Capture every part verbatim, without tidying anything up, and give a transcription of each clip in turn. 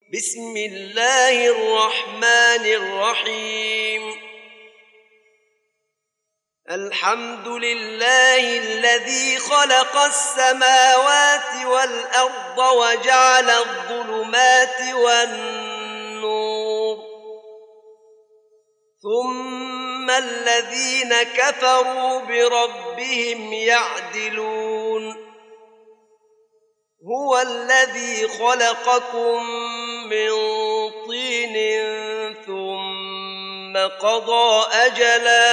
بسم الله الرحمن الرحيم الحمد لله الذي خلق السماوات والأرض وجعل الظلمات والنور ثم الذين كفروا بربهم يعدلون هو الذي خلقكم من طين ثم قضى أجلا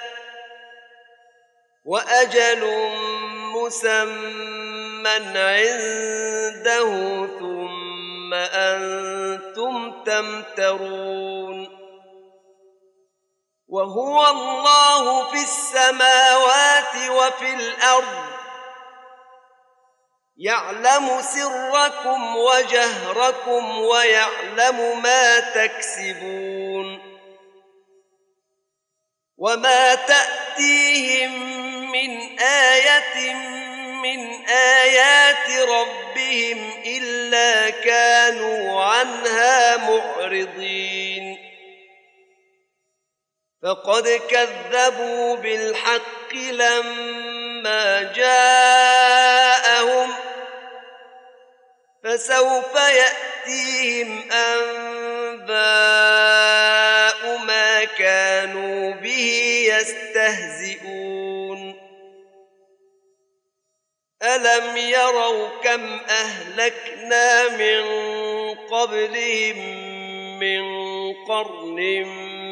وأجل مسمى عنده ثم أنتم تمترون وهو الله في السماوات وفي الأرض يعلم سركم وجهركم ويعلم ما تكسبون وما تأتيهم من آية من آيات ربهم إلا كانوا عنها معرضين فقد كذبوا بالحق لما جاءهم فسوف يأتيهم أنباء ما كانوا به يستهزئون ألم يروا كم أهلكنا من قبلهم من قرن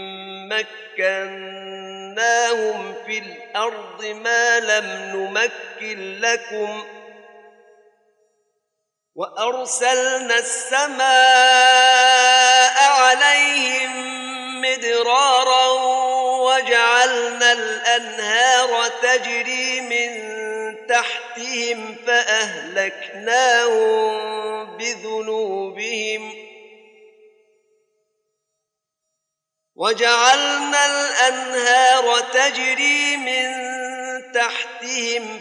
مكناهم في الأرض ما لم نمكن لكم وأرسلنا السماء عليهم مدرارا وجعلنا الأنهار تجري من تحتهم فأهلكناهم بذنوبهم وجعلنا الأنهار تجري من تحتهم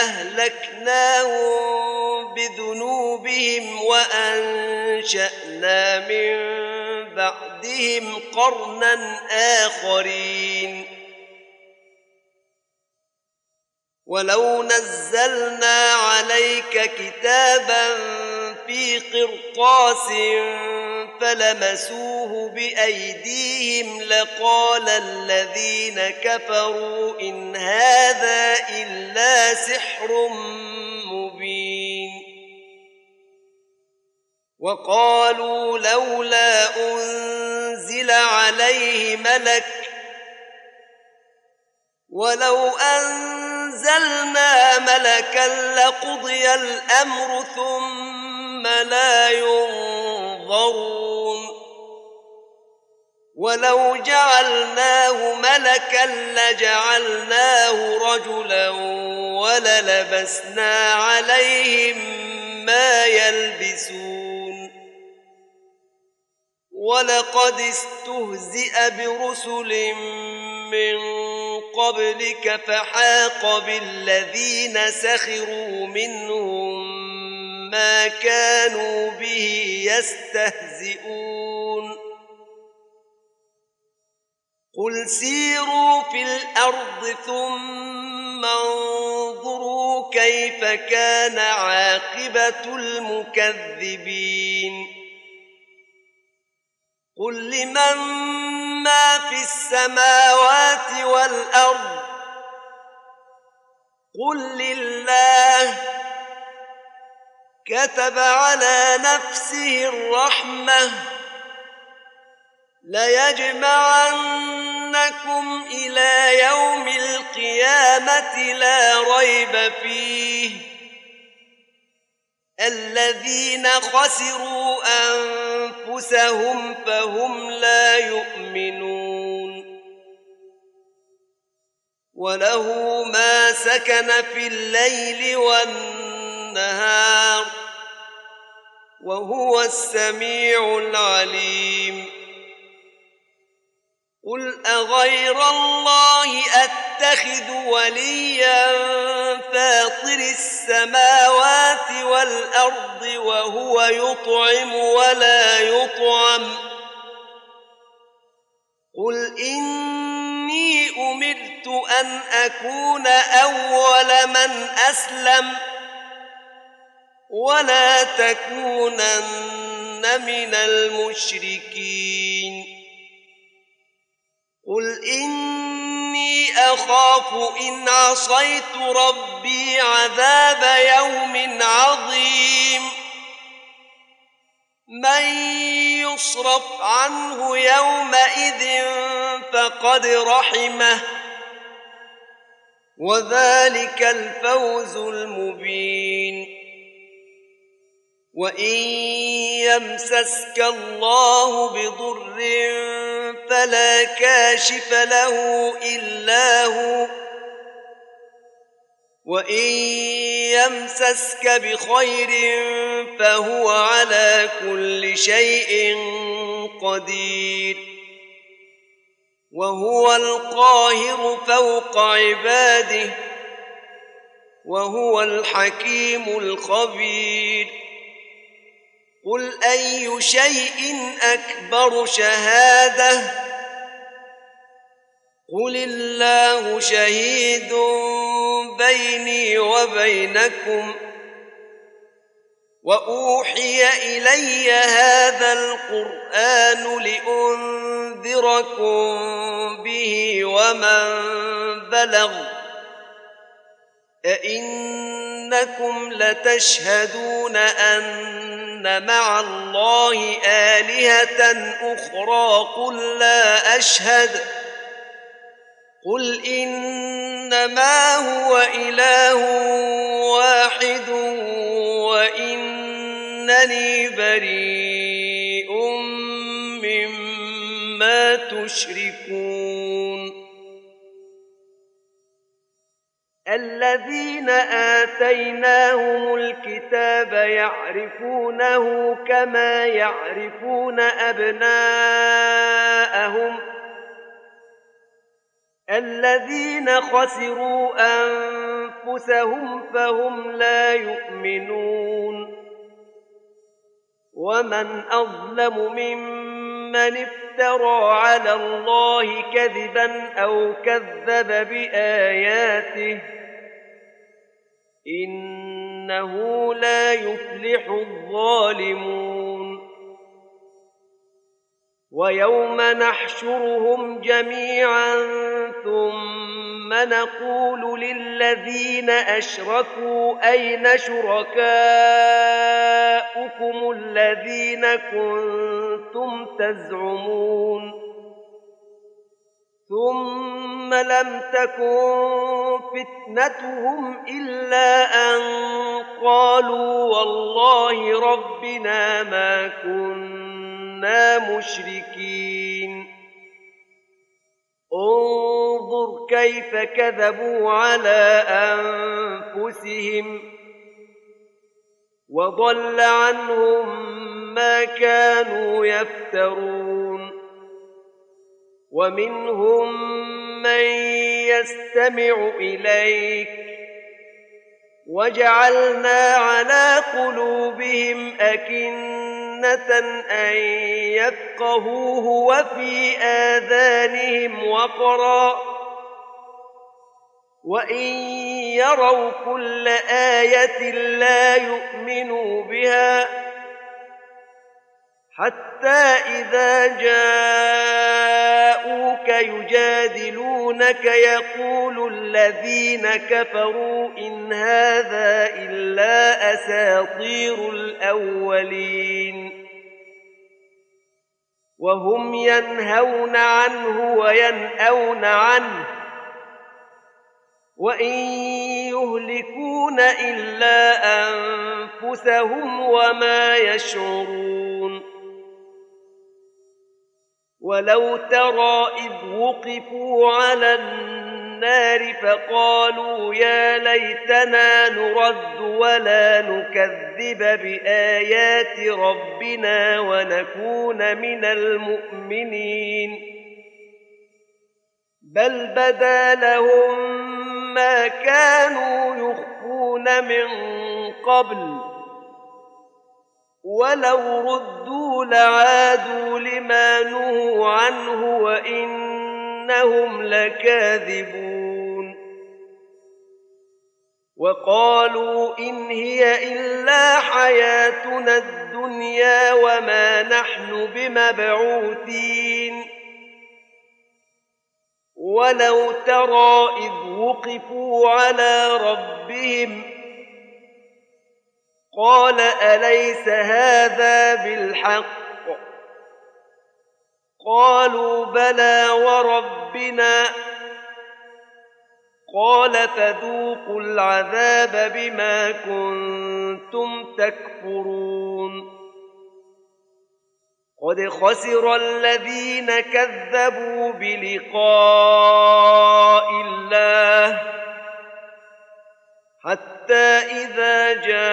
فأهلكناهم بذنوبهم وأنشأنا من بعدهم قرنا آخرين ولو نزلنا عليك كتابا في قرطاس فلمسوه بأيديهم لقال الذين كفروا إن هذا إلا سحر مبين وقالوا لولا أنزل عليه ملك ولو أنزلنا ملكا لقضي الأمر ثم لا ينظرون ولو جعلناه ملكا لجعلناه رجلا وللبسنا عليهم ما يلبسون ولقد استهزئ برسل من قبلك فحاق بالذين سخروا منهم ما كانوا به يستهزئون قل سيروا في الأرض ثم انظروا كيف كان عاقبة المكذبين قل لمن ما في السماوات والأرض قل لله كتب على نفسه الرحمة ليجمعنكم إلى يوم القيامة لا ريب فيه الذين خسروا أنفسهم فهم لا يؤمنون وله ما سكن في الليل والنهار وهو السميع العليم قل أغير الله أتقى أتخذ وليا فاطر السماوات والأرض وهو يطعم ولا يطعم قل إني أمرت أن أكون أول من أسلم ولا تكونن من المشركين قل إني أخاف إن عصيت ربي عذاب يوم عظيم من يصرف عنه يومئذ فقد رحمه وذلك الفوز المبين وإن يمسسك الله بضر فلا كاشف له إلا هو وإن يمسسك بخير فهو على كل شيء قدير وهو القاهر فوق عباده وهو الحكيم الخبير قل أي شيء أكبر شهادة قل الله شهيد بيني وبينكم وأوحي إلي هذا القرآن لأنذركم به ومن بلغ أئنكم لتشهدون أن مع الله آلهة أخرى قل لا أشهد قل إنما هو إله واحد وإنني بريء مما تشركون الذين آتيناهم الكتاب يعرفونه كما يعرفون أبناءهم الذين خسروا أنفسهم فهم لا يؤمنون ومن أظلم ممن افترى على الله كذبا أو كذب بآياته إنه لا يفلح الظالمون ويوم نحشرهم جميعا ثم نقول للذين أشركوا أين شركاؤكم الذين كنتم تزعمون ثم لم تكن فتنتهم إلا أن قالوا والله ربنا ما كنا مشركين انظر كيف كذبوا على أنفسهم وضل عنهم ما كانوا يفترون ومنهم من يستمع إليك وجعلنا على قلوبهم أكنة أن يفقهوه وفي آذانهم وقرا وإن يروا كل آية لا يؤمنوا بها حتى إذا جاءوك يجادلونك يقول الذين كفروا إن هذا إلا أساطير الأولين وهم ينهون عنه وينأون عنه وإن يهلكون إلا أنفسهم وما يشعرون ولو ترى إذ وقفوا على النار فقالوا يا ليتنا نرد ولا نكذب بآيات ربنا ونكون من المؤمنين بل بدا لهم ما كانوا يخفون من قبل ولو ردوا لعادوا لما نهوا عنه وإنهم لكاذبون وقالوا إن هي إلا حياتنا الدنيا وما نحن بمبعوثين ولو ترى إذ وقفوا على ربهم قال أليس هذا بالحق قالوا بلى وربنا قال فذوقوا العذاب بما كنتم تكفرون قد خسر الذين كذبوا بلقاء الله حتى إذا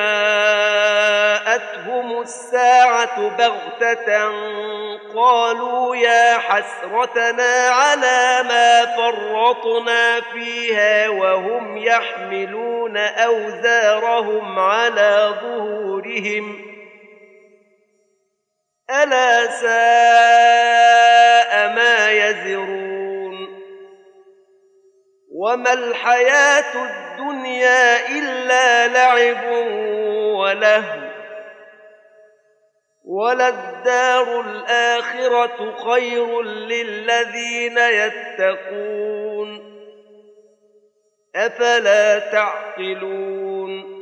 جاءتهم الساعة بغتة قالوا يا حسرتنا على ما فرطنا فيها وهم يحملون أوزارهم على ظهورهم ألا ساء ما يزرون وما الحياة الدنيا إلا لعب ولهو وللدار الآخرة خير للذين يتقون أفلا تعقلون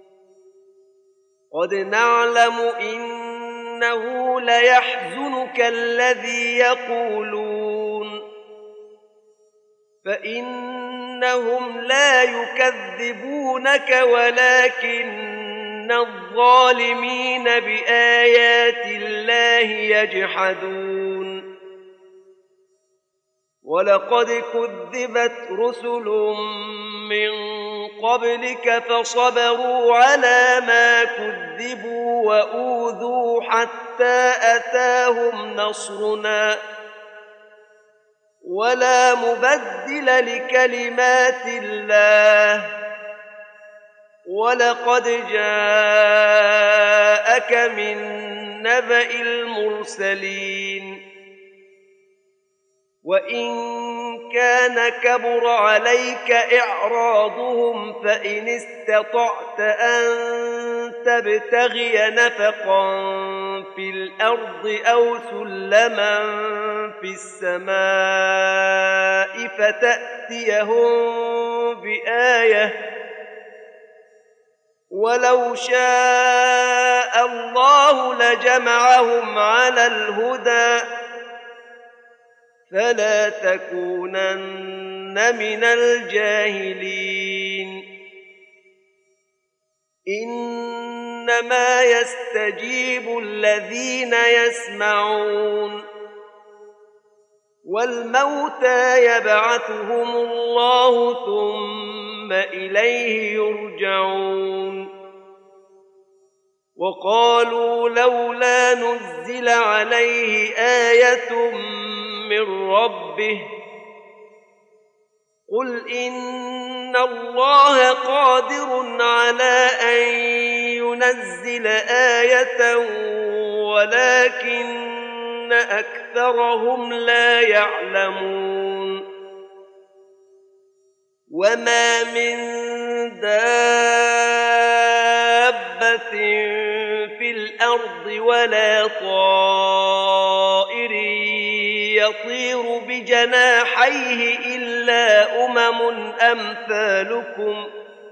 قد نعلم إنه ليحزنك الذي يقولون فإنهم لا يكذبونك ولكن الظالمين بآيات الله يجحدون ولقد كذبت رسل من قبلك فصبروا على ما كذبوا وأوذوا حتى أتاهم نصرنا ولا مبدل لكلمات الله ولقد جاءك من نبأ المرسلين وإن كان كبر عليك إعراضهم فإن استطعت أن تبتغي نفقا في الأرض أو سلما في السماء فتأتيهم بآية ولو شاء الله لجمعهم على الهدى فلا تكونن من الجاهلين إنما يستجيب الذين يسمعون والموتى يبعثهم الله ثم إليه يرجعون وقالوا لولا نزل عليه آية من ربه قل إن الله قادر على أن ينزل آية ولكن أكثرهم لا يعلمون وما من دابة في الأرض ولا طائر يطير بجناحيه إلا أمم أمثالكم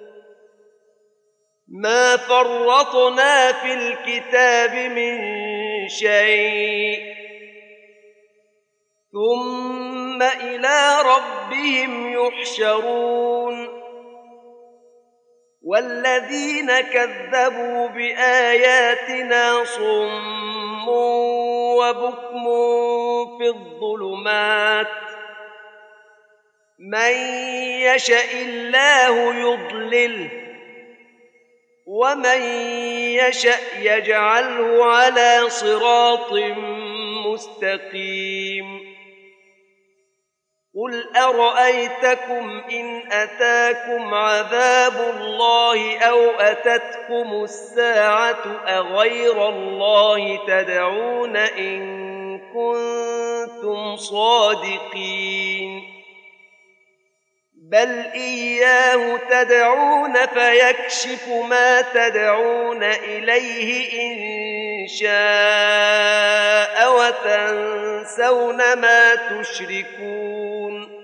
ما فرطنا في الكتاب من شيء ثم إلى ربهم يحشرون والذين كذبوا بآياتنا صم وبكم في الظلمات من يشاء الله يضلله ومن يشاء يجعله على صراط مستقيم قل أرأيتكم إن أتاكم عذاب الله أو أتتكم الساعة أغير الله تدعون إن كنتم صادقين بل إياه تدعون فيكشف ما تدعون إليه إن شاء وتنسون ما تشركون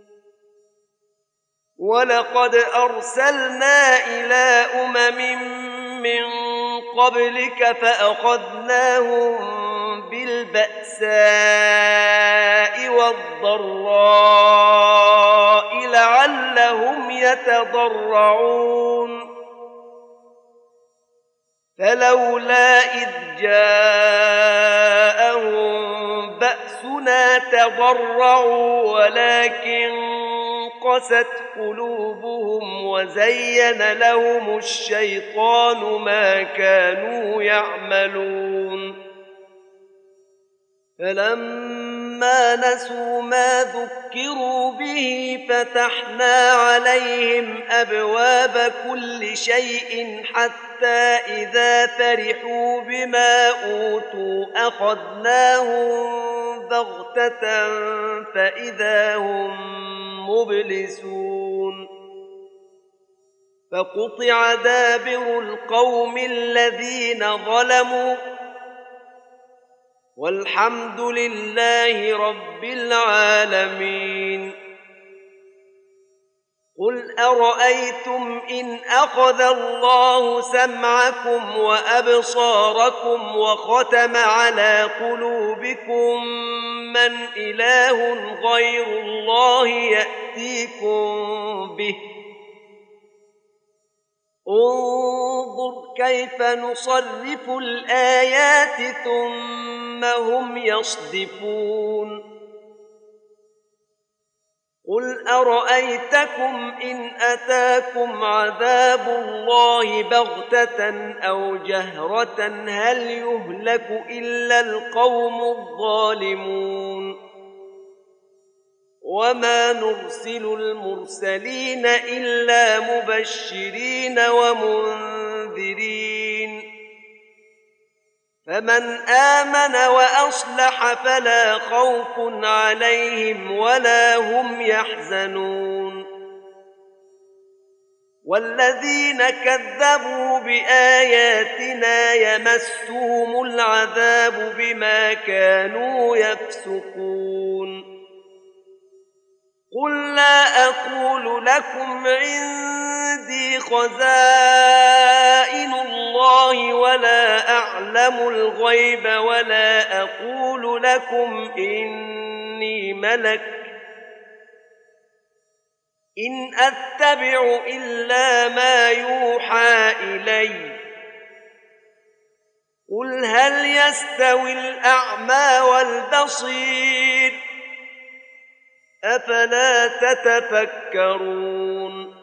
ولقد أرسلنا إلى أمم من قبلك فأخذناهم بالبأساء والضراء لعلهم يتضرعون فلولا إذ جاءهم بأسنا تضرعوا ولكن قست قلوبهم وزين لهم الشيطان ما كانوا يعملون فلما نسوا ما ذكروا به فتحنا عليهم أبواب كل شيء حتى إذا فرحوا بما أوتوا أخذناهم بغتة فإذا هم مبلسون فقطع دابر القوم الذين ظلموا والحمد لله رب العالمين قل أرأيتم إن أخذ الله سمعكم وأبصاركم وختم على قلوبكم من إله غير الله يأتيكم به انظر كيف نصرف الآيات ثم هم يصدفون قل أرأيتكم إن أتاكم عذاب الله بغتة أو جهرة هل يهلك إلا القوم الظالمون وما نرسل المرسلين إلا مبشرين ومنذرين فمن آمن وأصلح فلا خوف عليهم ولا هم يحزنون والذين كذبوا بآياتنا يمسهم العذاب بما كانوا يفسقون قل لا أقول لكم عندي خزائن الله ولا أعلم الغيب ولا أقول لكم إني ملك إن أتبع إلا ما يوحى إلي قل هل يستوي الأعمى والبصير أفلا تتفكرون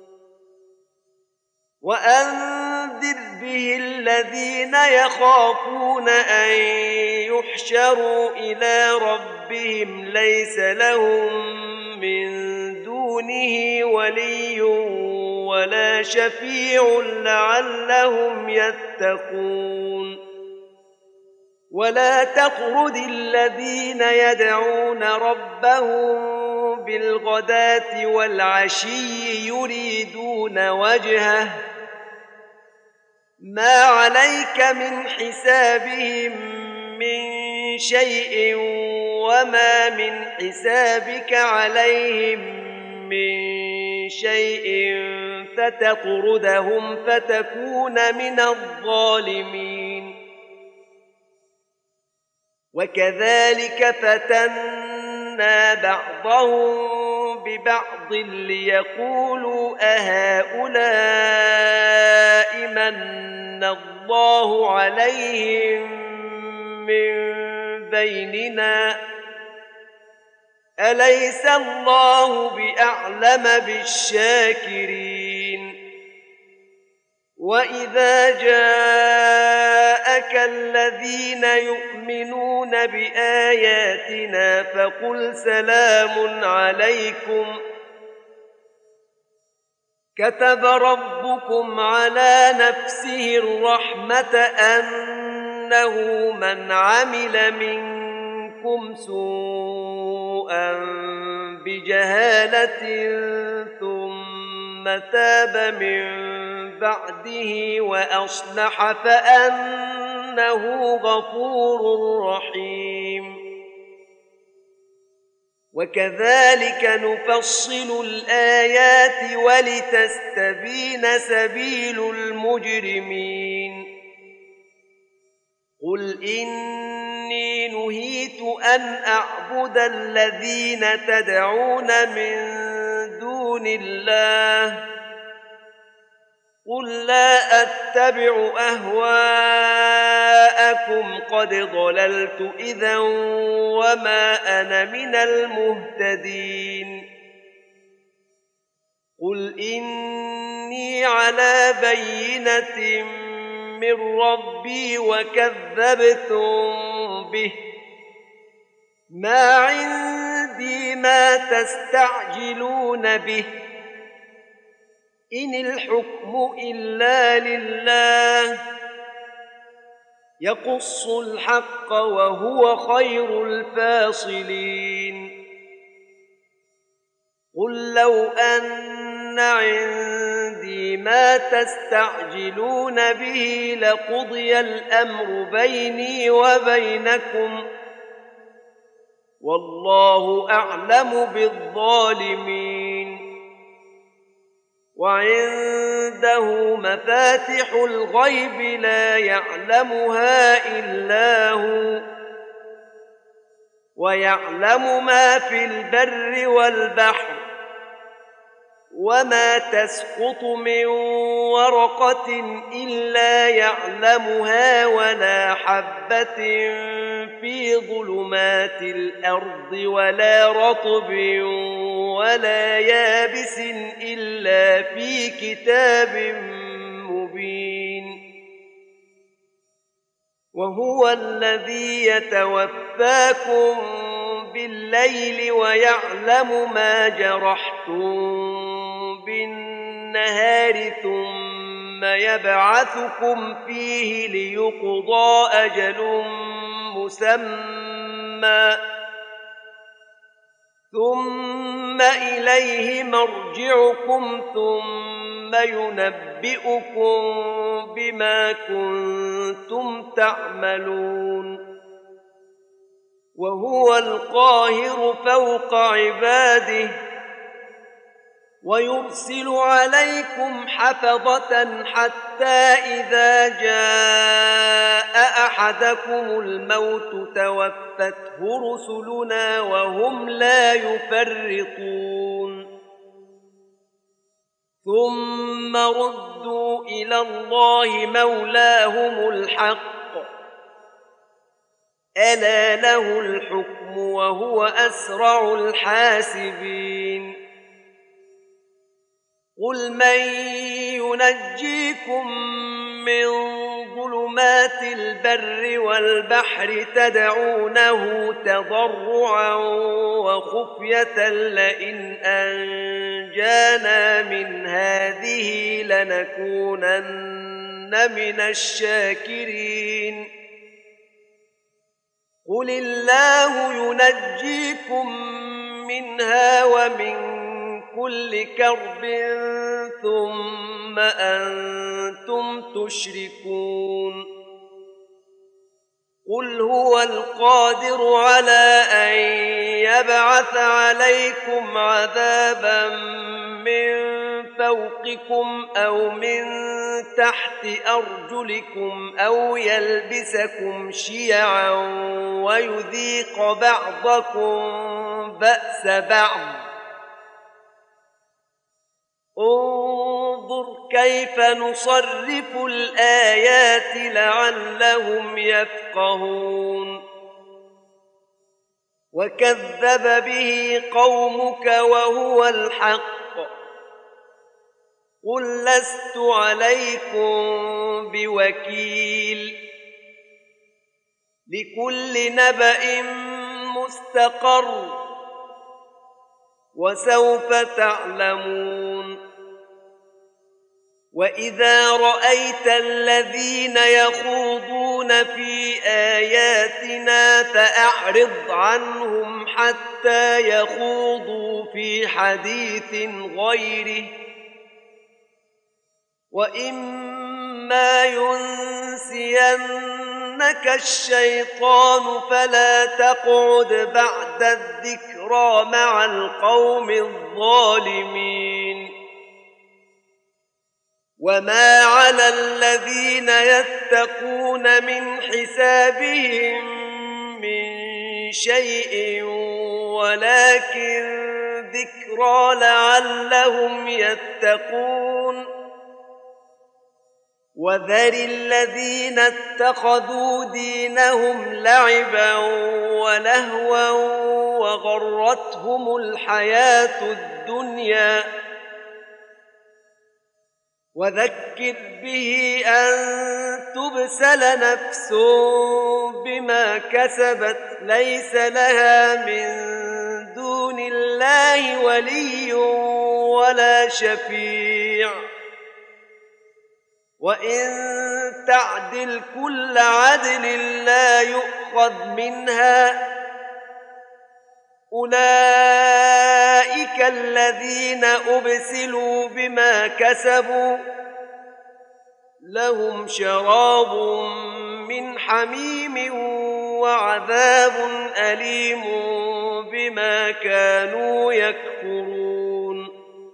وأنذر به الذين يخافون أن يحشروا إلى ربهم ليس لهم من دونه ولي ولا شفيع لعلهم يتقون ولا تطرد الذين يدعون ربهم بالغداة والعشي يريدون وجهه ما عليك من حسابهم من شيء وما من حسابك عليهم من شيء فتطردهم فتكون من الظالمين وكذلك فتنا بعضهم ببعض ليقولوا أهؤلاء من الله عليهم من بيننا أليس الله بأعلم بالشاكرين وإذا جاء جاءك الذين يؤمنون بآياتنا فقل سلام عليكم كتب ربكم على نفسه الرحمة أنه من عمل منكم سوءا بجهالة ثم تاب من بعده وأصلح فأنه غفور رحيم وكذلك نفصل الآيات ولتستبين سبيل المجرمين قل إني نهيت أن أعبد الذين تدعون من دون الله قل لا أتبع أهواءكم قد ضللت إذا وما أنا من المهتدين قل إني على بينة من ربي وكذبتم به ما عندي ما تستعجلون به إن الحكم إلا لله يقص الحق وهو خير الفاصلين قل لو أن عندي ما تستعجلون به لقضي الأمر بيني وبينكم والله أعلم بالظالمين وعنده مفاتح الغيب لا يعلمها إلا هو ويعلم ما في البر والبحر وما تسقط من ورقة إلا يعلمها ولا حبة في ظلمات الأرض ولا رطب ولا يابس إلا في كتاب مبين وهو الذي يتوفاكم بالليل ويعلم ما جرحتم بالنهار ثم يبعثكم فيه ليقضى أجل مسمى ثم إليه مرجعكم ثم ينبئكم بما كنتم تعملون وهو القاهر فوق عباده ويرسل عليكم حفظة حتى إذا جاء أحدكم الموت توفته رسلنا وهم لا يفرطون ثم ردوا إلى الله مولاهم الحق ألا له الحكم وهو أسرع الحاسبين قل من ينجيكم من ظلمات البر والبحر تدعونه تضرعا وخفية لئن أنجانا من هذه لنكونن من الشاكرين قل الله ينجيكم منها ومن كل كرب ثم أنتم تشركون قل هو القادر على أن يبعث عليكم عذابا من فوقكم أو من تحت أرجلكم أو يلبسكم شيعا ويذيق بعضكم بأس بعض انظر كيف نصرف الآيات لعلهم يفقهون وكذب به قومك وهو الحق قل لست عليكم بوكيل لكل نبأ مستقر وسوف تعلمون وإذا رأيت الذين يخوضون في آياتنا فأعرض عنهم حتى يخوضوا في حديث غيره وإما ينسينك الشيطان فلا تقعد بعد الذكرى مع القوم الظالمين وما على الذين يتقون من حسابهم من شيء ولكن ذكرى لعلهم يتقون وذر الذين اتخذوا دينهم لعبا ولهوا وغرتهم الحياة الدنيا وذكر به أن تبسل نفس بما كسبت ليس لها من دون الله ولي ولا شفيع وإن تعدل كل عدل لا يؤخذ منها أولئك الذين أبسلوا بما كسبوا لهم شراب من حميم وعذاب أليم بما كانوا يكفرون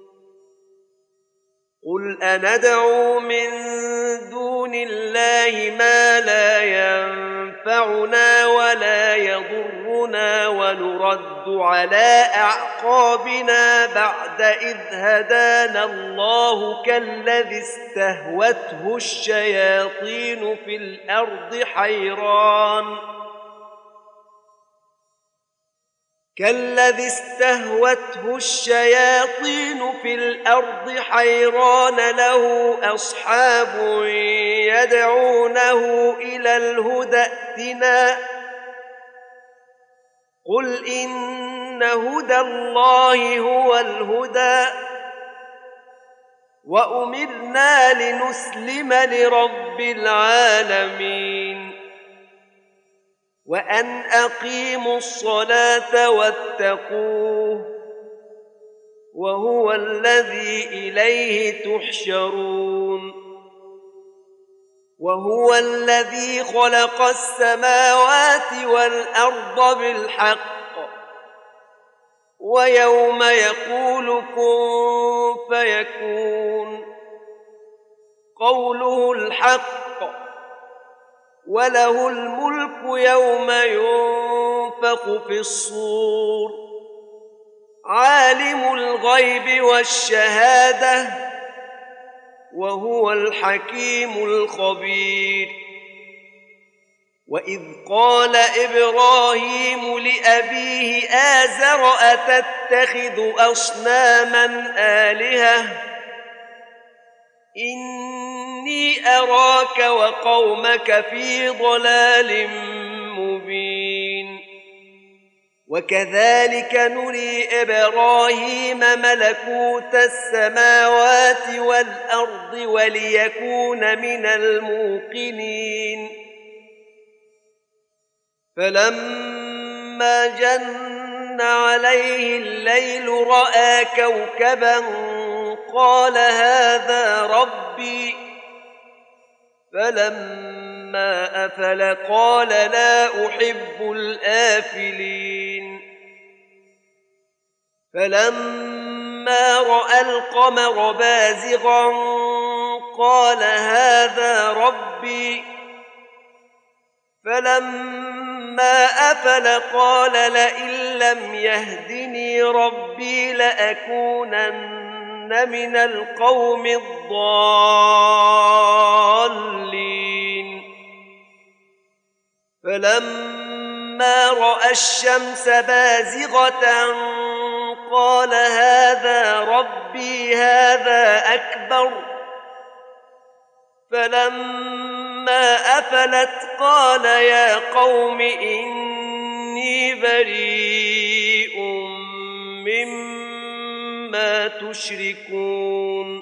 قل أندعو من دون الله ما لا ينفعنا ولا يضرنا ونرد على أعقابنا بعد إذ هدانا الله كالذي استهوته الشياطين في الأرض حيران كالذي استهوته الشياطين في الأرض حيران له أصحاب يدعونه إلى الهدى ائتنا قل إن هدى الله هو الهدى وأمرنا لنسلم لرب العالمين وأن أقيموا الصلاة واتقوه وهو الذي إليه تحشرون وهو الذي خلق السماوات والأرض بالحق ويوم يقول كن فيكون قوله الحق وله الملك يوم ينفخ في الصور عالم الغيب والشهادة وهو الحكيم الخبير وإذ قال إبراهيم لأبيه آزر أتتخذ أصناما آلهة إني أراك وقومك في ضلال مبين وكذلك نري إبراهيم ملكوت السماوات والأرض وليكون من الموقنين فلما جن عليه الليل رأى كوكبا قال هذا ربي فلما أفل قال لا أحب الآفلين فلما رأى القمر بازغا قال هذا ربي فلما أفل قال لئن لم يهدني ربي لأكونن من القوم الضالين فلما رأى الشمس بازغة قال هذا ربي هذا أكبر فلما أفلت قال يا قوم إني بريء مما تشركون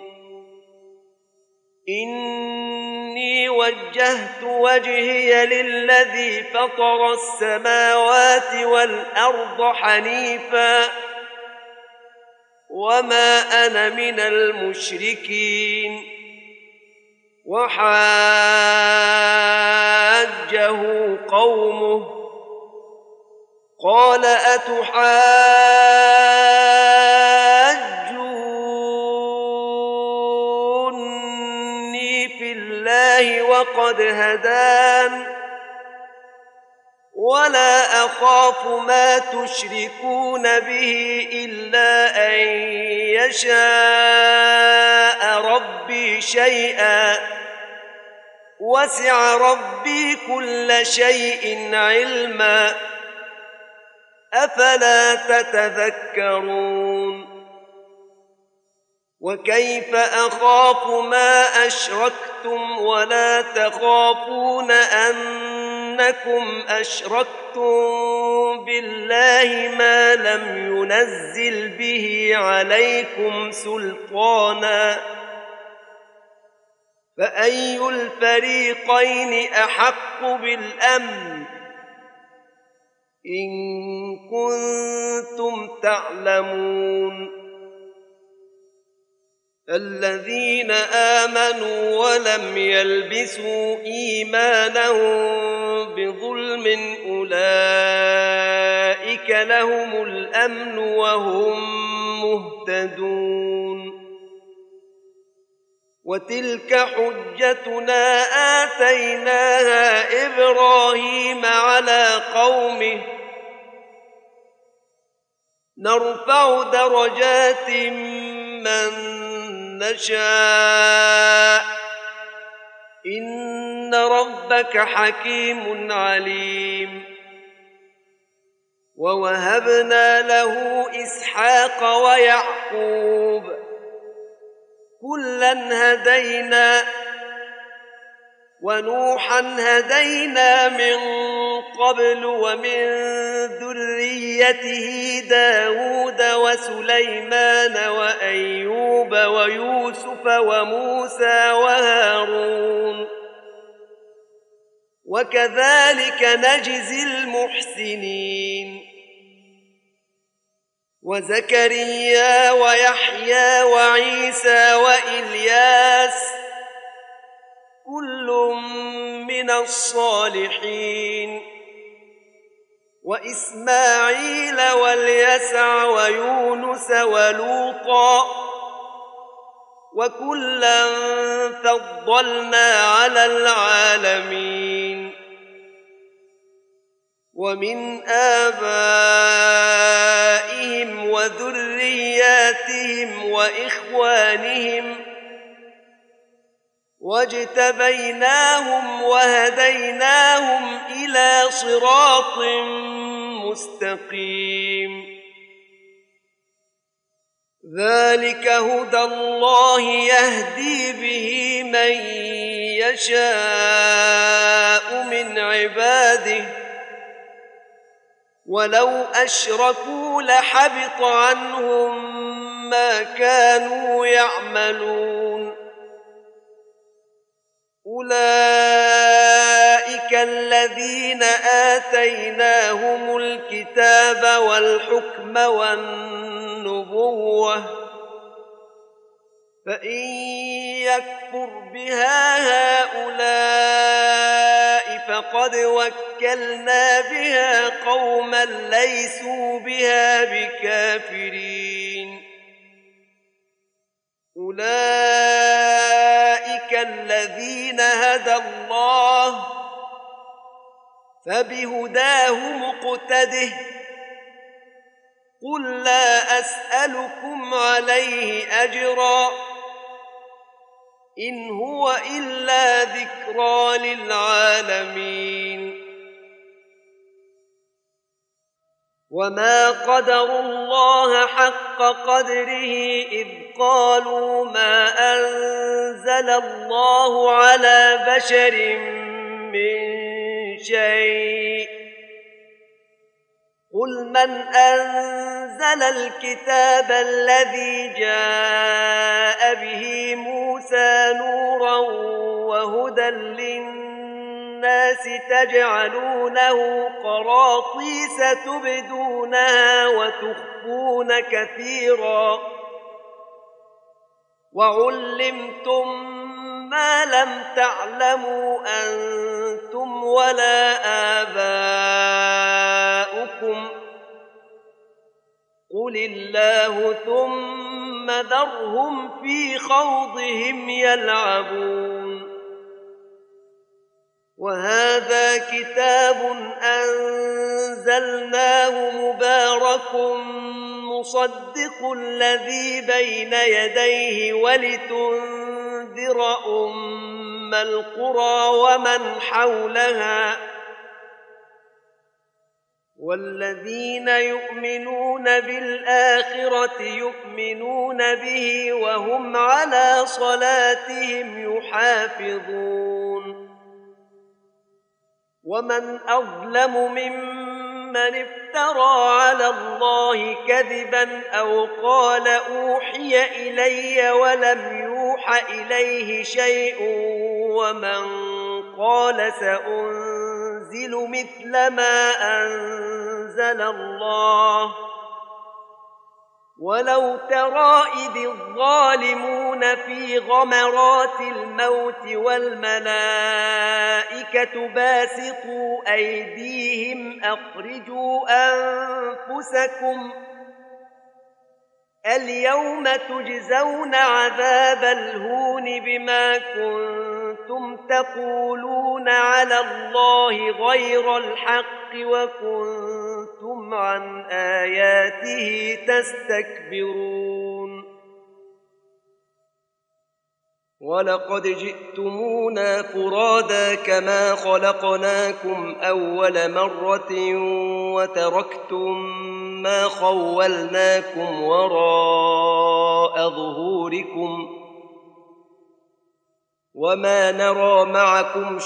إني وجهت وجهي للذي فطر السماوات والأرض حنيفا وما أنا من المشركين وحاجه قومه قال أتحاجوني في الله وقد هدان ولا أخاف ما تشركون به إلا أن يشاء ربي شيئا وسع ربي كل شيء علما أفلا تتذكرون وكيف أخاف ما أشركتم ولا تخافون أنكم أشركتم بالله ما لم ينزل به عليكم سلطانا فأي الفريقين أحق بالأمن إن كنتم تعلمون الذين آمنوا ولم يلبسوا إيمانهم بظلم أولئك لهم الأمن وهم مهتدون وتلك حجتنا آتيناها إبراهيم على قومه نرفع درجات من نشاء إن ربك حكيم عليم ووهبنا له إسحاق ويعقوب كلا هدينا ونوحا هدينا من قبل ومن ذريته داود وسليمان وأيوب ويوسف وموسى وهارون وكذلك نجزي المحسنين وزكريا ويحيى وعيسى وإلياس كل من الصالحين وإسماعيل واليسع ويونس ولوطا وكلا فضلنا على العالمين ومن آبائهم وذرياتهم وإخوانهم واجتبيناهم وهديناهم إلى صراط مستقيم ذلك هدى الله يهدي به من يشاء من عباده ولو أشركوا لحبط عنهم ما كانوا يعملون أولئك الذين آتيناهم الكتاب والحكم والنبوة فإن يكفر بها هؤلاء فقد وكلنا بها قوما ليسوا بها بكافرين أولئك الذين هدى الله فبهداه مقتده قل لا أسألكم عليه أجرا إن هو إلا ذكرى للعالمين وما قدروا الله حق قدره إذ قالوا ما أنزل الله على بشر من شيء قل من أنزل الكتاب الذي جاء به موسى نورا وهدى للناس تجعلونه قراطيس تبدونها وتخفون كثيرا وعلمتم ما لم تعلموا أنتم ولا آباؤكم قل الله ثم ذرهم في خوضهم يلعبون وهذا كتاب أنزلناه مبارك مصدق الذي بين يديه ولتنذر أم القرى ومن حولها والذين يؤمنون بالآخرة يؤمنون به وهم على صلاتهم يحافظون ومن أظلم ممن افترى على الله كذبا أو قال أوحي إلي ولم يوح إليه شيء ومن قال سأنزل مثل ما أنزل الله ولو ترى إذ الظالمون في غمرات الموت والملائكة باسطوا أيديهم أخرجوا أنفسكم اليوم تجزون عذاب الهون بما كنتم تقولون على الله غير الحق وكنتم عن آياته تستكبرون ولقد جئتمونا فرادا كما خلقناكم أول مرة وتركتم ما خولناكم وراء ظهوركم وما نرى معكم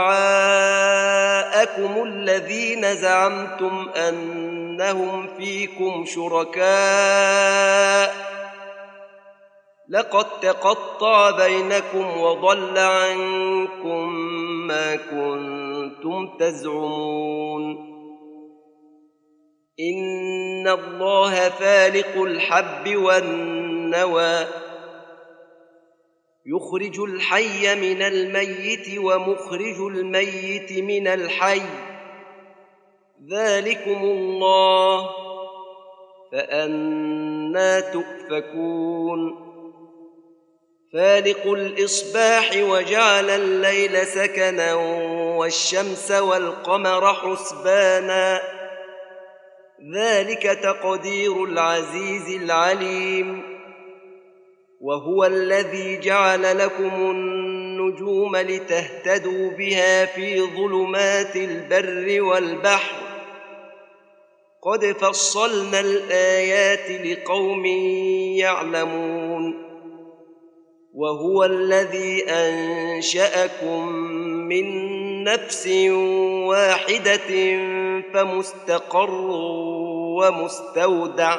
شفعاءكم الذين زعمتم أنهم فيكم شركاء لقد تقطع بينكم وضل عنكم ما كنتم تزعمون إن الله فالق الحب والنوى يخرج الحي من الميت ومخرج الميت من الحي ذلكم الله فأنى تؤفكون فالق الإصباح وجعل الليل سكنا والشمس والقمر حسبانا ذلك تقدير العزيز العليم وهو الذي جعل لكم النجوم لتهتدوا بها في ظلمات البر والبحر قد فصلنا الآيات لقوم يعلمون وهو الذي أنشأكم من نفس واحدة فمستقر ومستودع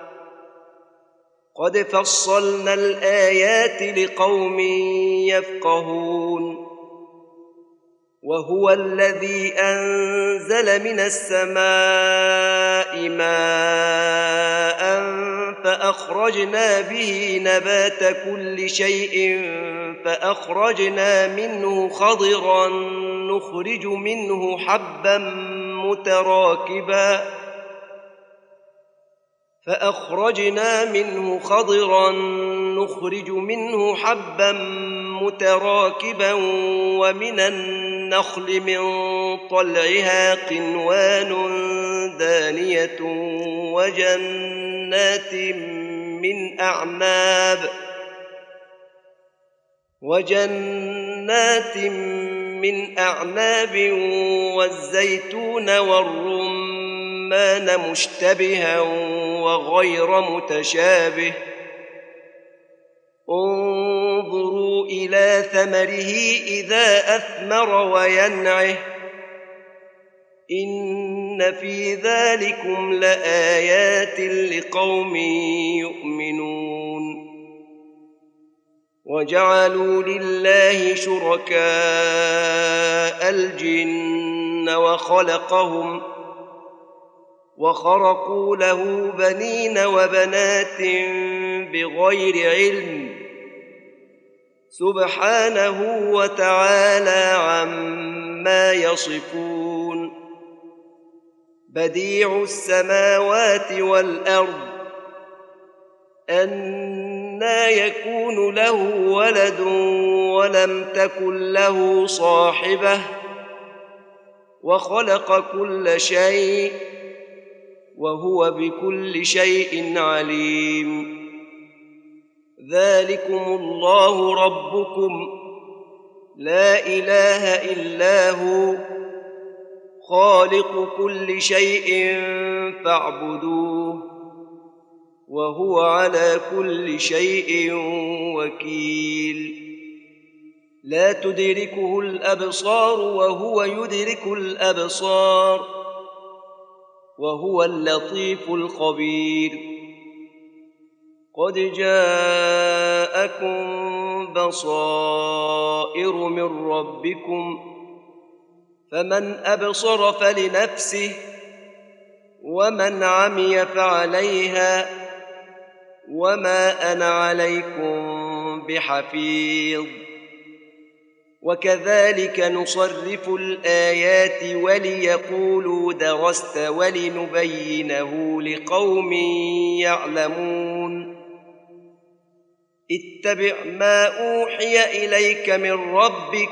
قد فصلنا الآيات لقوم يفقهون وهو الذي أنزل من السماء ماء فأخرجنا به نبات كل شيء فأخرجنا منه خضرا نخرج منه حبا متراكبا فأخرجنا منه خضرا نخرج منه حبا متراكبا ومن النخل من طلعها قنوان دانية وجنات من أعناب وجنات من أعناب والزيتون والرمان الرحمن مشتبها وغير متشابه انظروا إلى ثمره إذا أثمر وينعه إن في ذلكم لآيات لقوم يؤمنون وجعلوا لله شركاء الجن وخلقهم وخرقوا له بنين وبنات بغير علم سبحانه وتعالى عما يصفون بديع السماوات والأرض أنى يكون له ولد ولم تكن له صاحبة وخلق كل شيء وهو بكل شيء عليم ذلكم الله ربكم لا إله إلا هو خالق كل شيء فاعبدوه وهو على كل شيء وكيل لا تدركه الأبصار وهو يدرك الأبصار وهو اللطيف الخبير قد جاءكم بصائر من ربكم فمن أبصر فلنفسه ومن عمي فعليها وما أنا عليكم بحفيظ وكذلك نصرف الآيات وليقولوا درست ولنبينه لقوم يعلمون اتبع ما أوحي إليك من ربك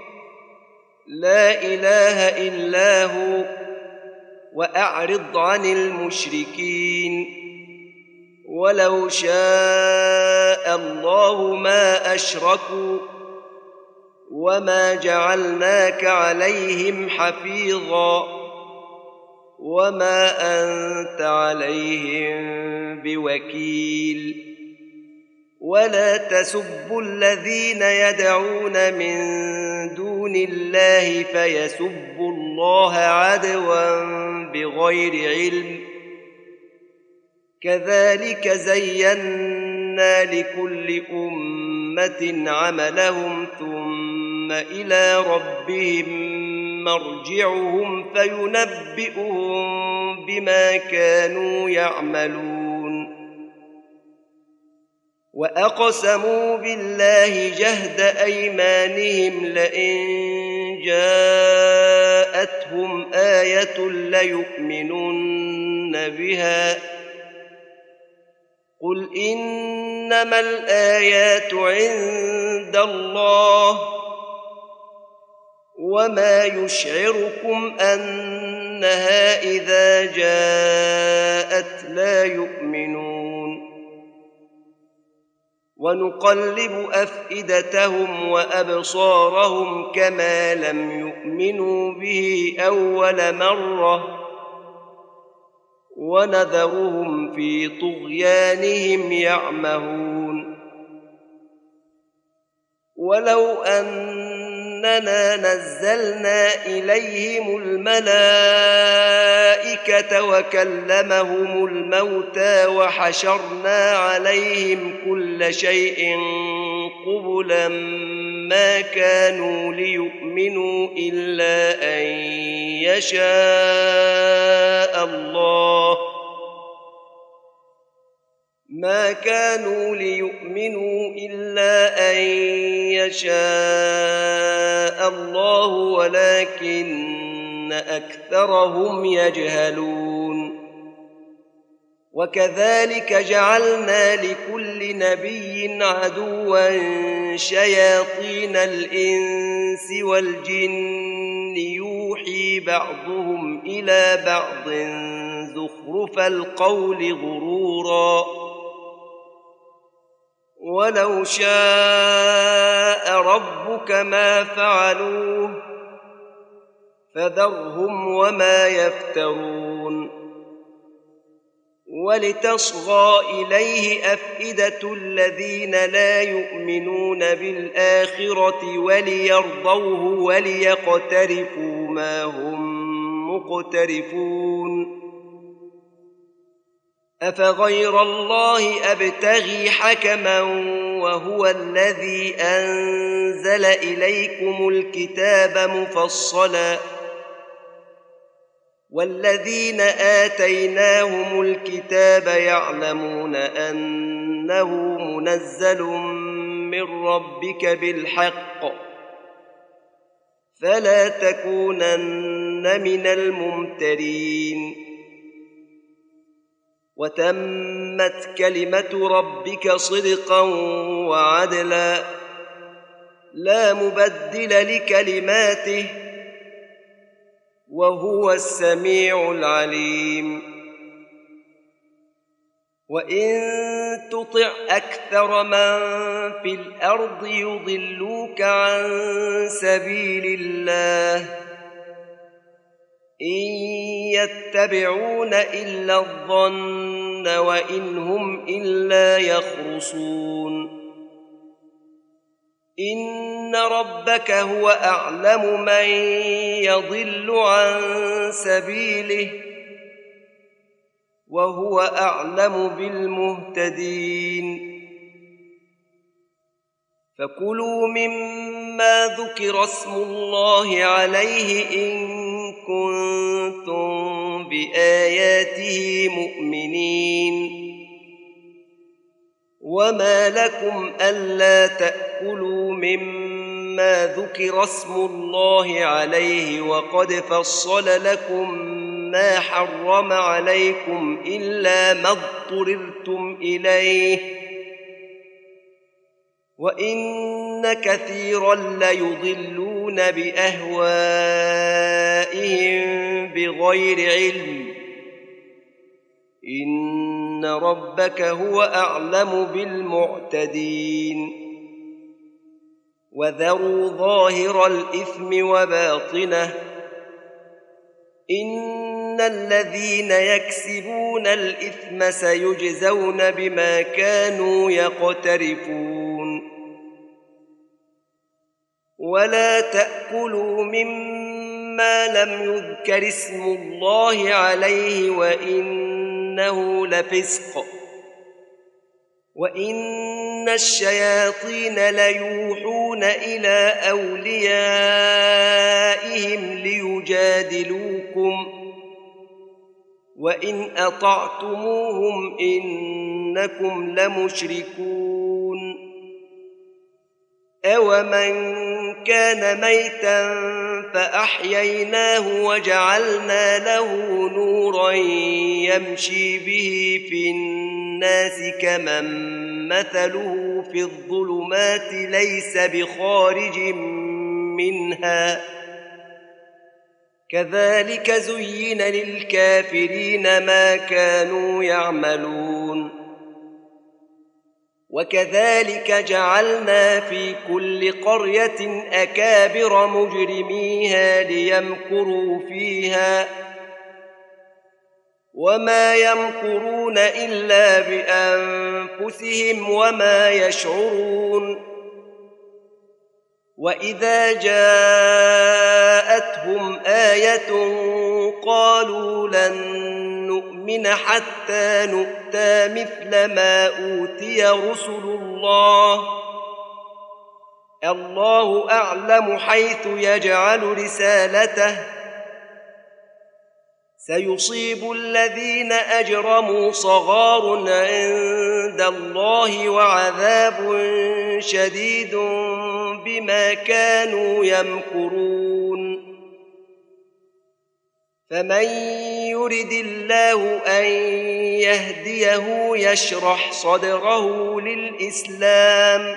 لا إله إلا هو وأعرض عن المشركين ولو شاء الله ما أشركوا وما جعلناك عليهم حفيظا وما أنت عليهم بوكيل ولا تسبوا الذين يدعون من دون الله فيسبوا الله عدوا بغير علم كذلك زينا لكل أمة عملهم ثم إلى ربهم مرجعهم فينبئهم بما كانوا يعملون وأقسموا بالله جهد أيمانهم لئن جاءتهم آية ليؤمنن بها قل إنما الآيات عند الله وما يشعركم أنها إذا جاءت لا يؤمنون ونقلب أفئدتهم وأبصارهم كما لم يؤمنوا به أول مرة ونذرهم في طغيانهم يعمهون ولو أننا نزلنا إليهم الملائكة وكلمهم الموتى وحشرنا عليهم كل شيء قبلا ما كانوا ليؤمنوا إلا أن يشاء الله ما كانوا ليؤمنوا إلا أن يشاء الله ولكن أكثرهم يجهلون وكذلك جعلنا لكل نبي عدوا شياطين الإنس والجن يوحي بعضهم إلى بعض زخرف القول غرورا ولو شاء ربك ما فعلوه فذرهم وما يفترون ولتصغى إليه أفئدة الذين لا يؤمنون بالآخرة وليرضوه وليقترفوا ما هم مقترفون أفغير الله أبتغي حكما وهو الذي أنزل إليكم الكتاب مفصلا والذين آتيناهم الكتاب يعلمون أنه منزل من ربك بالحق فلا تكونن من الممترين وتمت كلمة ربك صدقا وعدلا لا مبدل لكلماته وهو السميع العليم وإن تطع أكثر من في الأرض يضلوك عن سبيل الله إن يتبعون إلا الظن وإن هم إلا يخرصون إن ربك هو أعلم من يضل عن سبيله وهو أعلم بالمهتدين فكلوا مما ذكر اسم الله عليه إن كنتم بآياته مؤمنين وما لكم ألا تأكلوا مما ذكر اسم الله عليه وقد فصل لكم ما حرم عليكم إلا ما اضطررتم إليه وإن كثيرا ليضلون بأهوائهم بغير علم إن ربك هو أعلم بالمعتدين وذروا ظاهر الإثم وباطنه إن الذين يكسبون الإثم سيجزون بما كانوا يقترفون ولا تأكلوا مما لم يذكر اسم الله عليه وإنه لفسق وإن الشياطين ليوحون إلى أوليائهم ليجادلوكم وإن أطعتموهم إنكم لمشركون أومن كان ميتا فأحييناه وجعلنا له نورا يمشي به في الناس كمن مثله في الظلمات ليس بخارج منها كذلك زين للكافرين ما كانوا يعملون وكذلك جعلنا في كل قرية أكابر مجرميها ليمكروا فيها وما يمكرون إلا بأنفسهم وما يشعرون وإذا جاءتهم آية قالوا لن نؤمن حتى نؤتى مثل ما أوتي رسل الله الله أعلم حيث يجعل رسالته سيصيب الذين أجرموا صغار عند الله وعذاب شديد بما كانوا يمكرون فمن يرد الله أن يهديه يشرح صدره للإسلام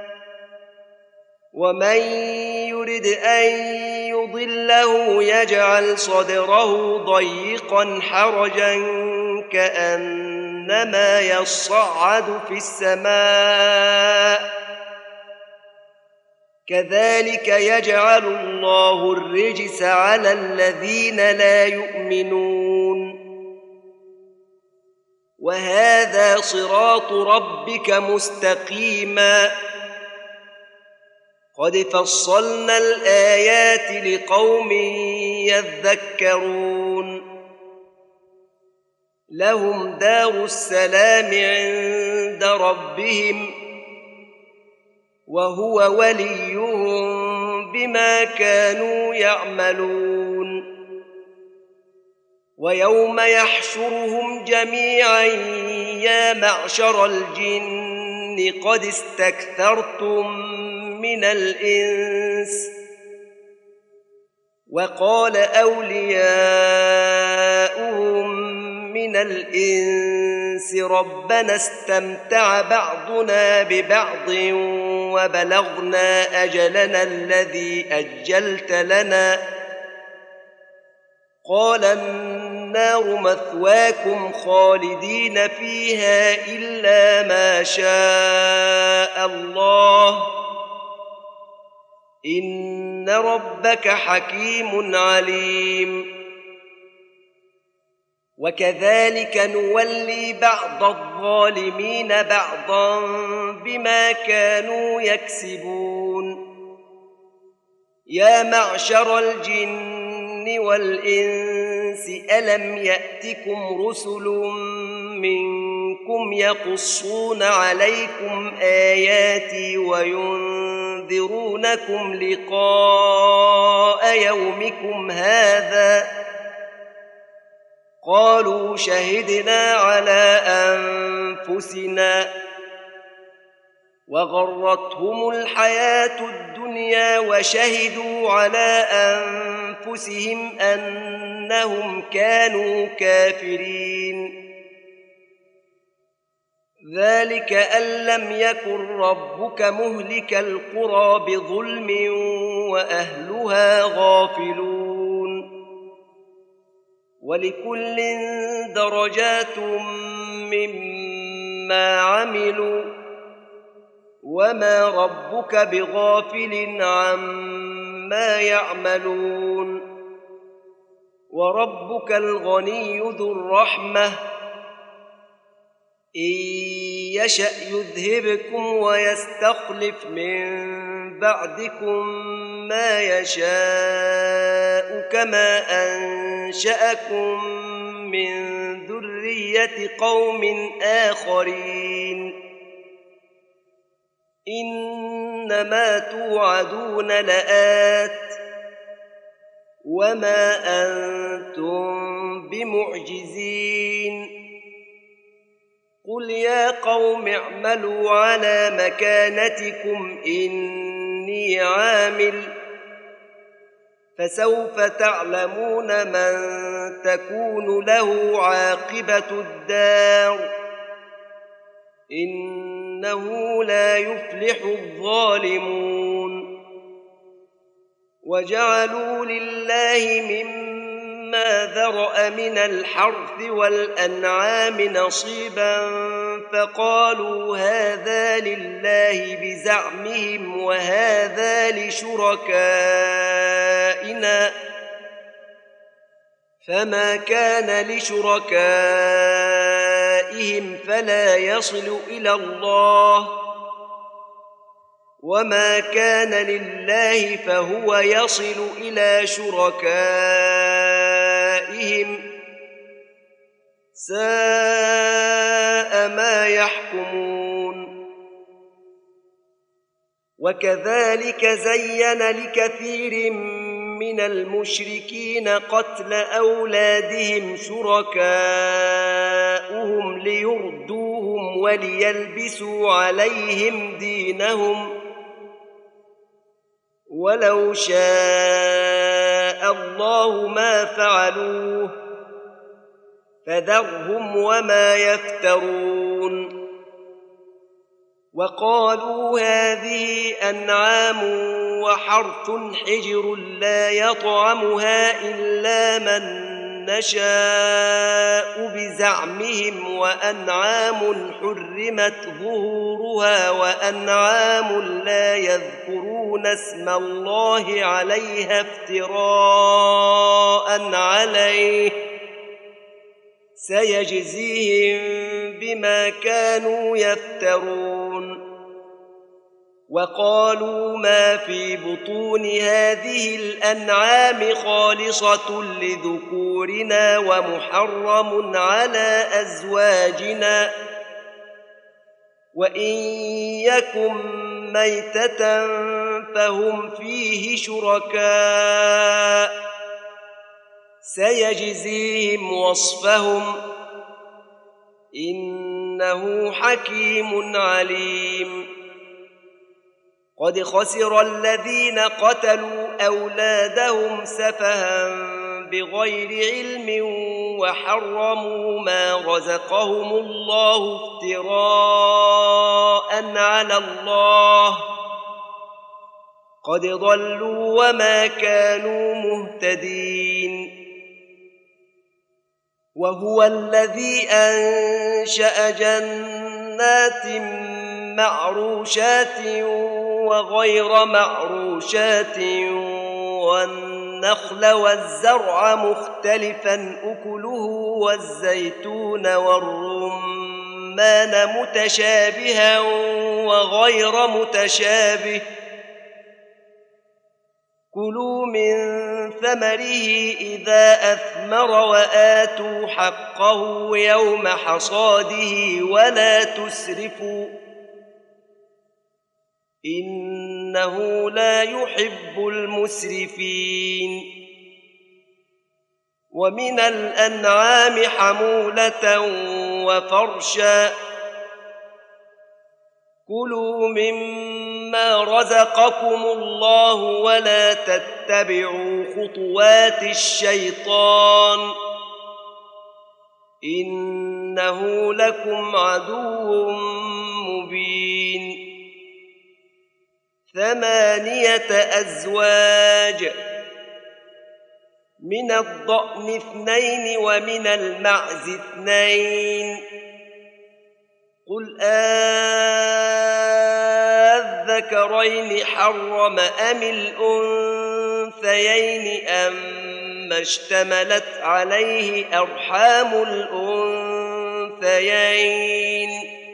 ومن يرد أن يضله يجعل صدره ضيقا حرجا كأنما يصعد في السماء كذلك يجعل الله الرجس على الذين لا يؤمنون وهذا صراط ربك مستقيما قد فصلنا الآيات لقوم يذكرون لهم دار السلام عند ربهم وهو وليهم بما كانوا يعملون ويوم يحشرهم جميعا يا معشر الجن قد استكثرتم من الإنس وقال أولياؤهم من الإنس ربنا استمتع بعضنا ببعض وبلغنا أجلنا الذي أجلت لنا قال النار مثواكم خالدين فيها إلا ما شاء الله إن ربك حكيم عليم وكذلك نولي بعض الظالمين بعضا بما كانوا يكسبون يا معشر الجن والإنس ألم يأتكم رسل منكم يقصون عليكم آياتي وينذرونكم لقاء يومكم هذا قالوا شهدنا على أنفسنا وغرتهم الحياة الدنيا وشهدوا على أنفسهم أنهم كانوا كافرين ذلك أن لم يكن ربك مهلك القرى بظلم وأهلها غافلون ولكل درجات مما عملوا وما ربك بغافل عما يعملون وربك الغني ذو الرحمة إن يشأ يذهبكم ويستخلف من بعدكم ما يشاء كما أنشأكم من ذرية قوم آخرين إنما توعدون لآت وما أنتم بمعجزين قل يا قوم اعملوا على مكانتكم إني عامل فسوف تعلمون من تكون له عاقبة الدار إنه لا يفلح الظالمون وجعلوا لله مما ذرأ من الحرث والأنعام نصيبا فقالوا هذا لله بزعمهم وهذا لشركائنا فما كان لشركائهم فلا يصل إلى الله وما كان لله فهو يصل إلى شركائهم ساء ما يحكمون وكذلك زين لكثير من المشركين قتل أولادهم شركاؤهم ليردوهم وليلبسوا عليهم دينهم ولو شاء الله ما فعلوه فذرهم وما يفترون وقالوا هذه أنعام وحرث حجر لا يطعمها إلا من نشاء بزعمهم وأنعام حرمت ظهورها وأنعام لا يذكرون اسم الله عليها افتراء عليه سيجزيهم بما كانوا يفترون وقالوا ما في بطون هذه الأنعام خالصة لذكورنا ومحرم على أزواجنا وإن يكن ميتة فهم فيه شركاء سيجزيهم وصفهم إنه حكيم عليم قد خسر الذين قتلوا أولادهم سفها بغير علم وحرموا ما رزقهم الله افتراء على الله قد ضلوا وما كانوا مهتدين وهو الذي أنشأ جنات معروشات وغير معروشات والنخل والزرع مختلفا أكله والزيتون والرمان متشابها وغير متشابه كلوا من ثمره إذا أثمر وآتوا حقه يوم حصاده ولا تسرفوا إنه لا يحب المسرفين ومن الأنعام حمولة وفرشا كلوا مما رزقكم الله ولا تتبعوا خطوات الشيطان إنه لكم عدو مبين ثمانية أزواج من الضأن اثنين ومن المعز اثنين قل أذكرين حرم أم الأنثيين أما اشتملت عليه أرحام الأنثيين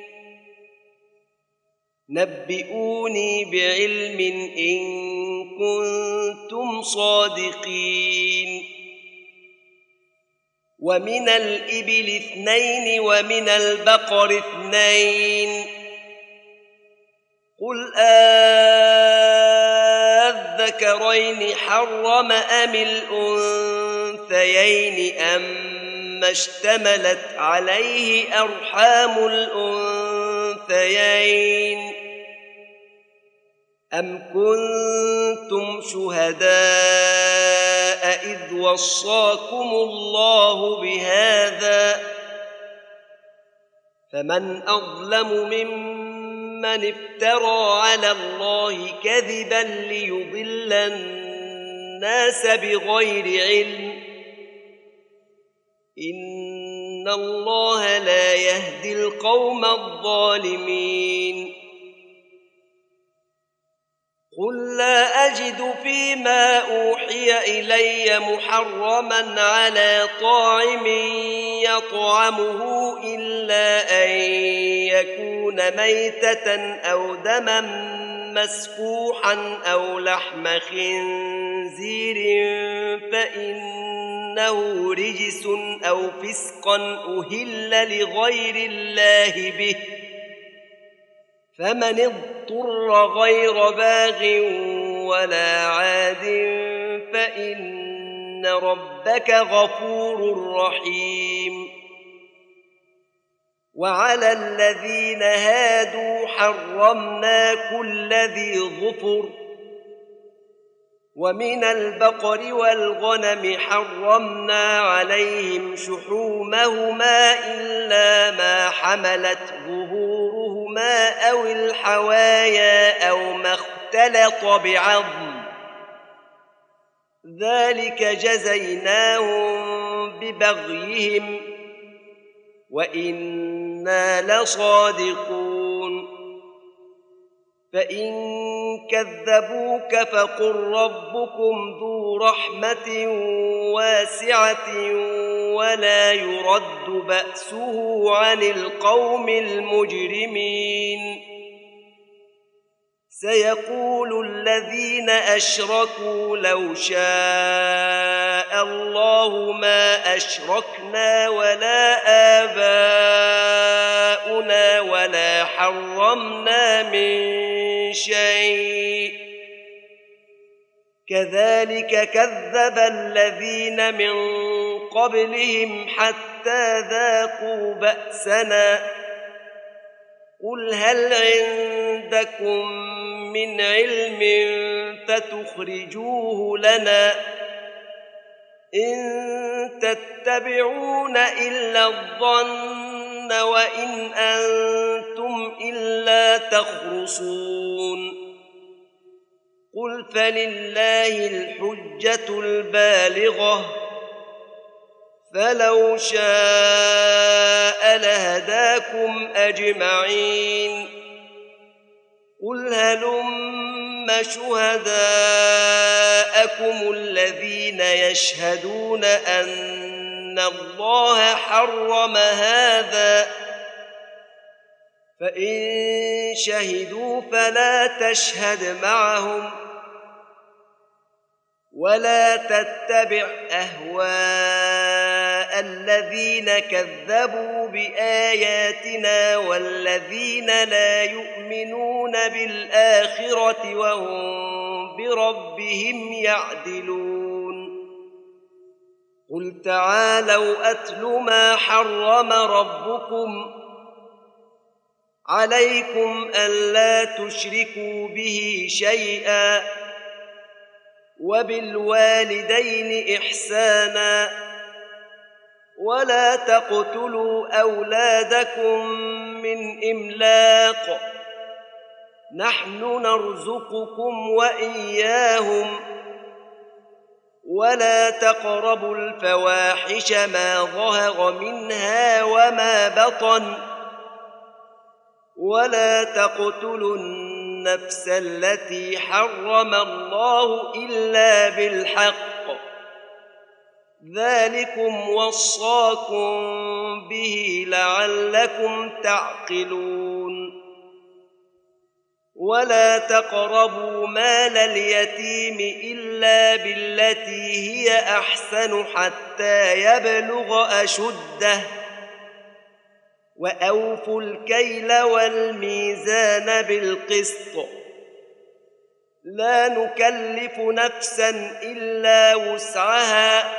نبئوني بعلم إن كنتم صادقين ومن الإبل اثنين ومن البقر اثنين قل أذكرين حرم أم الأنثيين أما اشتملت عليه أرحام الأنثيين أم كنتم شهداء إذ وصاكم الله بهذا فمن أظلم ممن افترى على الله كذبا ليضل الناس بغير علم إن الله لا يهدي القوم الظالمين قل لا أجد فيما أوحي إلي محرما على طاعم يطعمه إلا أن يكون ميتة أو دما مسفوحا أو لحم خنزير فإنه رجس أو فسقا أهل لغير الله به فمن اضطر غير باغ ولا عاد فإن ربك غفور رحيم وعلى الذين هادوا حرمنا كل ذي ظفر ومن البقر والغنم حرمنا عليهم شحومهما إلا ما حملت ظهورهما أو الحوايا أو ما اختلط بعظم ذلك جزيناهم ببغيهم وإنا لصادقون فإن كذبوك فقل ربكم ذو رحمة واسعة ولا يرد بأسه عن القوم المجرمين. سيقول الذين أشركوا لو شاء الله ما أشركنا ولا آباؤنا ولا حرمنا من شيء كذلك كذب الذين من قبلهم حتى ذاقوا بأسنا. قل هل عندكم من علم فتخرجوه لنا إن تتبعون إلا الظن وإن أنتم إلا تخرصون. قل فلله الحجة البالغة فلو شاء لهداكم أجمعين. قل هلم شهداءكم الذين يشهدون أن الله حرم هذا فإن شهدوا فلا تشهد معهم ولا تتبع أهواء الذين كذبوا بآياتنا والذين لا يؤمنون بالآخرة وهم بربهم يعدلون. قل تعالوا أتل ما حرم ربكم عليكم ألا تشركوا به شيئا وبالوالدين إحسانا ولا تقتلوا أولادكم من إملاق نحن نرزقكم وإياهم ولا تقربوا الفواحش ما ظهر منها وما بطن ولا تقتلوا النفس التي حرم الله إلا بالحق ذلكم وصاكم به لعلكم تعقلون. ولا تقربوا مال اليتيم إلا بالتي هي أحسن حتى يبلغ أشده وأوفوا الكيل والميزان بالقسط لا نكلف نفسا إلا وسعها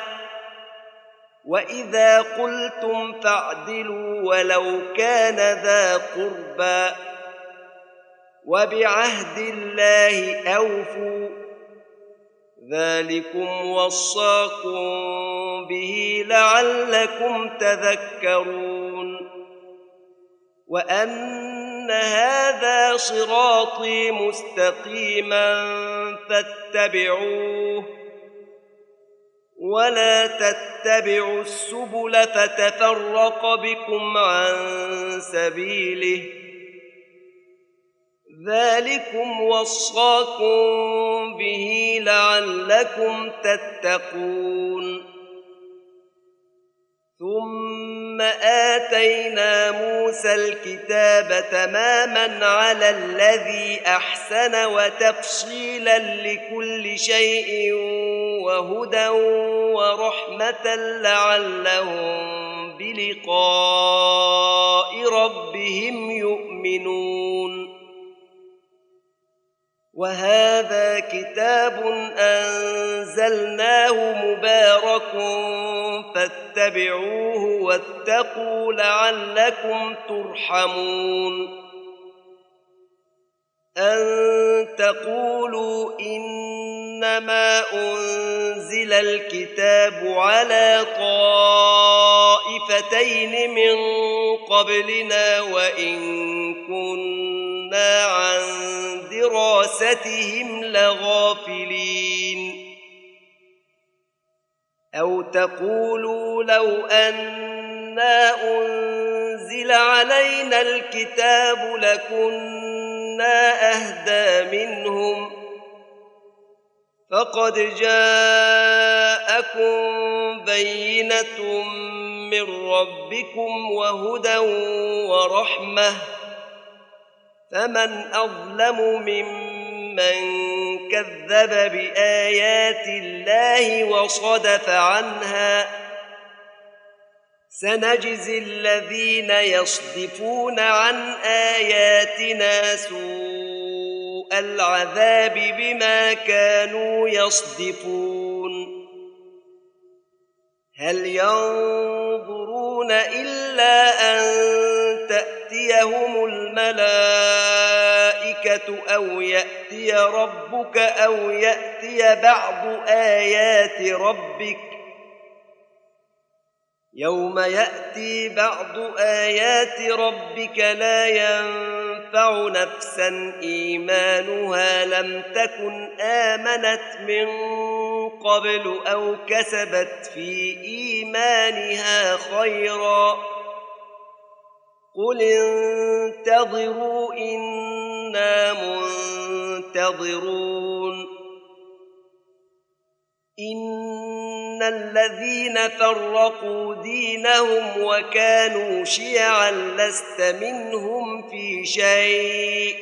وإذا قلتم فاعدلوا ولو كان ذا قربى وبعهد الله أوفوا ذلكم وصاكم به لعلكم تذكرون. وأن هذا صراطي مستقيما فاتبعوه ولا تتبعوا السبل فتفرق بكم عن سبيله ذلكم وصاكم به لعلكم تتقون. ثم آتينا موسى الكتاب تماما على الذي أحسن وتفصيلا لكل شيء وهدى ورحمة لعلهم بلقاء ربهم يؤمنون. وهذا كتاب أنزلناه مبارك فاتبعوه واتقوا لعلكم ترحمون. أن تقولوا إنما أنزل الكتاب على طائفتين من قبلنا وإن كنا عن دراستهم لغافلين. أو تقولوا لو أنا أنزل علينا الكتاب لكنا أهدى منهم فقد جاءكم بينة من ربكم وهدى ورحمة فمن أظلم ممن كذب بآيات الله وصدف عنها سنجزي الذين يصدفون عن آياتنا سوء العذاب بما كانوا يصدفون هل ينظرون إلا أن تأتيهم الملائكة أو يأتي ربك أو يأتي بعض آيات ربك يوم يأتي بعض آيات ربك لا ينفع نفسا إيمانها لم تكن آمنت من قبل أو كسبت في إيمانها خيرا قل انتظروا إنا منتظرون إن الذين فرقوا دينهم وكانوا شيعا لست منهم في شيء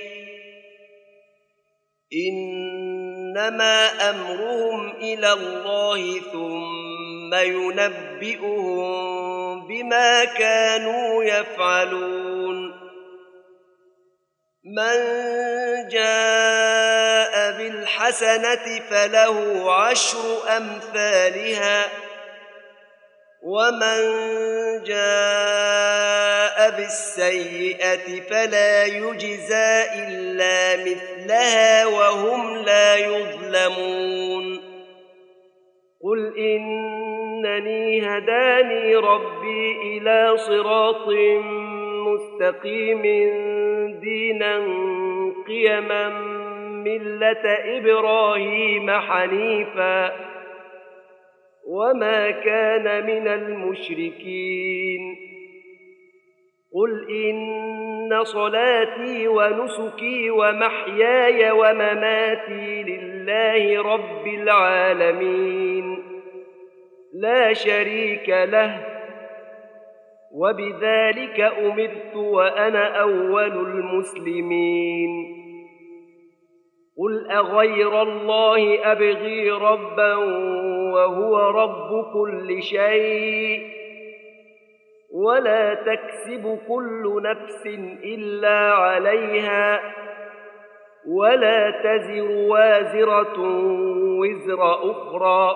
إنما أمرهم إلى الله ثم ينبئهم بما كانوا يفعلون من جاء بالحسنة فله عشر أمثالها ومن جاء بالسيئة فلا يجزى إلا مثلها وهم لا يظلمون قل إنني هداني ربي إلى صراط مستقيم دينا قيما ملة إبراهيم حنيفا وما كان من المشركين قل إن صلاتي ونسكي ومحياي ومماتي لله رب العالمين لا شريك له وبذلك أمرت وأنا أول المسلمين قل أغير الله أبغي ربا وهو رب كل شيء ولا تكسب كل نفس إلا عليها ولا تزر وازرة وزر أخرى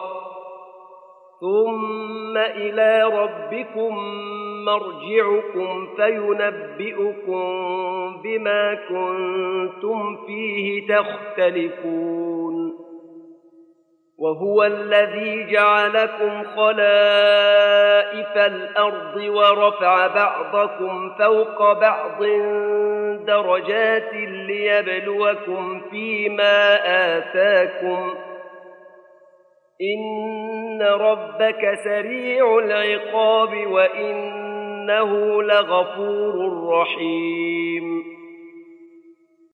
ثم إلى ربكم مرجعكم فينبئكم بما كنتم فيه تختلفون وهو الذي جعلكم خلائف الأرض ورفع بعضكم فوق بعض درجات ليبلوكم فيما آتاكم إن ربك سريع العقاب وإنه لغفور رحيم